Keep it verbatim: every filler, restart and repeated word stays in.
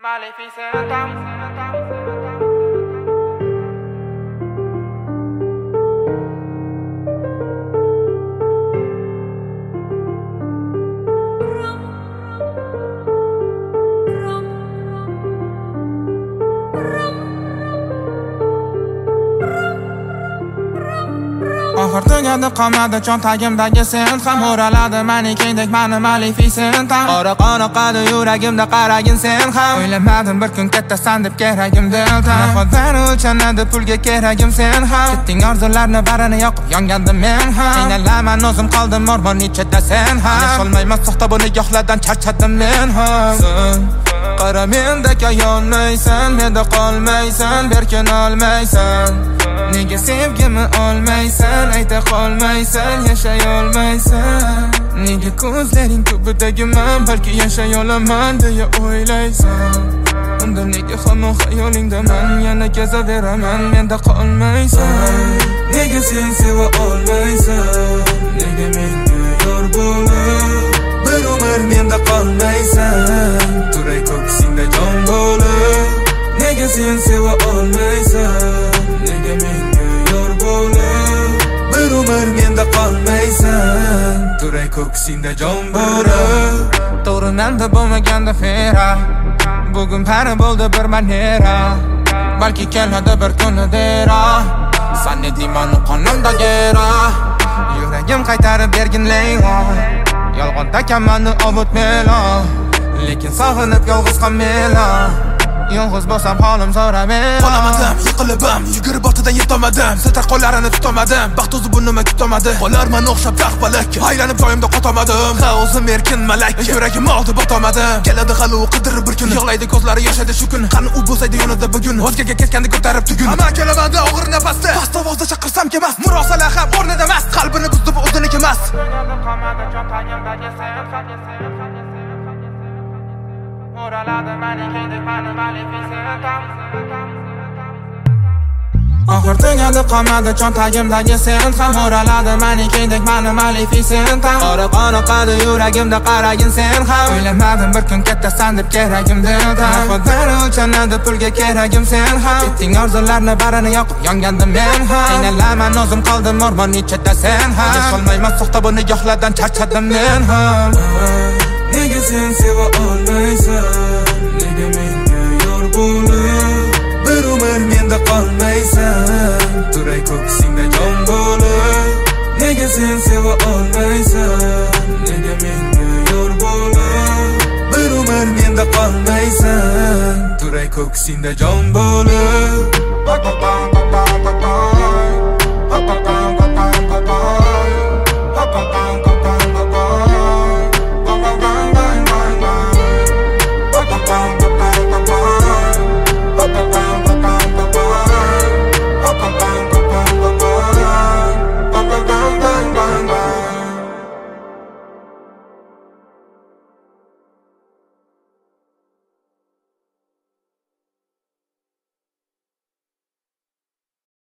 Oxir tugadi qolmadi cho'ntagimdagi sen ham o'raladi manikendek mani Maleficent ham qora qora qadi yuragimda qaragin sen ham o'ylamadim bir kun kattasan deb keragim delta naxodlar o'lchanadi pulga keragim sen ham ketding orzularni barini yoqib yongandim men ham qiynalaman o'zim qoldim o'rmon ichida sen ham yasholmayman soxta bu nigohlardan charchadim men ham sen qara mendek ayolmaysan menda qolmaysan berkin olmaysan nega sevgimni olmaysan ayta qolmaysan yashay olmaysan nega ko'zlaring tubidagiman balki yashay olaman deya o'ylaysan unda nega hamon xayolingdaman yana kezaveraman menda qolmaysan nega sen seva olmaysan nega menga yor bo'lib bir umr menda qolmaysan turay ko'ksingda jon bo'lib nega sen seva olmaysan nega menga yor bo'lib bir umr menda qolmaysan turay ko'ksingda jon bo'lib to'g'ri menda bo'lmaganda fera bugun pari bo'ldi bir manera balki keladi bir kuni dera san eding mani qonimdagi era yuragim qaytarib bergin Leyla yolg'on takamanni ovutmela lekin sog'inib yolg'iz qolmayman yolg'iz bo'lsam holim so'ramayman qolamadim yiqilibam yugurib ortidan yetolmadim setar qo'llarini tutolmadim baxt o'zi bu nima kutomadi qo'larman o'xshab taxbalak aylanib joyimda qotolmadim ha o'zim erkin malak yuragim oldi botolmadim keladi hali u qidirib bir kun yig'laydi ko'zlari yoshadi shu kun qani u bo'lsaydi yonida bugun o'zgaga ketganda ko'tarib tugun ama kelamanda og'ir nafasda past ovozda chaqirsam kemas murosalar ham o'rnida emas qalbini buzdi bu o'ziniki emas o'raladi manikendek mani Maleficent oxir tugadi qolmadi cho'ntagimdagi sen ham o'raladi manikendek mani Maleficent qora qora qadi yuragimda qaragin sen ham o'ylamadim bir kun kattasan deb keragim delta naxodlar o'lchanadi pulga keragim sen ham ketding orzularni barini yoqib yongandim men ham qiynalaman o'zim qoldim o'rmon ichida sen ham yasholmayman soxta bu nigohlardan charchadim men ham nega sen seva olmaysan nega menga yor bo'lib bir umr menda qolmaysan turay ko'ksingda jon bo'lib nega sen seva olmaysan nega menga yor bo'lib bir umr menda qolmaysan turay ko'ksingda jon bo'lib